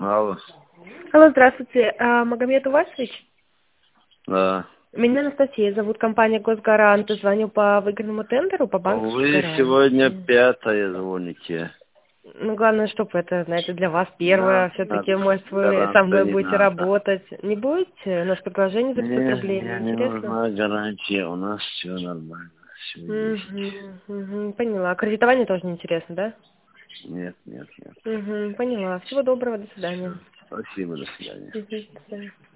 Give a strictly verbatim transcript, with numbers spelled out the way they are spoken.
Алло. Алло, здравствуйте. А, Магомед Увасович? Да. Меня Анастасия зовут, компания «Госгарант». Звоню по выгодному тендеру по банковской Вы гарантии. сегодня пятое звоните. Ну, главное, чтобы это, знаете, для вас первое. Надо, Все-таки, надо. может, вы со Гаранта мной не будете надо. работать. Не будете? У нас предложение за пятьсот Не, рублей. мне не Интересно? нужна гарантия. У нас все нормально. Все есть. Угу, угу, поняла. Кредитование тоже не интересно, да? Нет, нет, нет. Угу, поняла. Всего доброго, до свидания. Спасибо, до свидания. Угу, до свидания.